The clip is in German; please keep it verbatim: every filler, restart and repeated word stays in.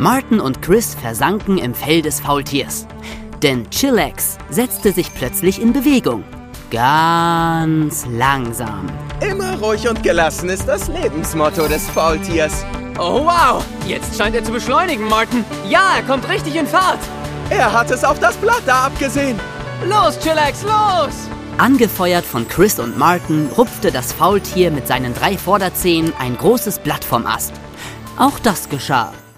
Martin und Chris versanken im Fell des Faultiers. Denn Chillax setzte sich plötzlich in Bewegung. Ganz langsam. Immer ruhig und gelassen ist das Lebensmotto des Faultiers. Oh wow, jetzt scheint er zu beschleunigen, Martin. Ja, er kommt richtig in Fahrt. Er hat es auf das Blatt da abgesehen. Los, Chillax, los! Angefeuert von Chris und Martin rupfte das Faultier mit seinen drei Vorderzähnen ein großes Blatt vom Ast. Auch das geschah.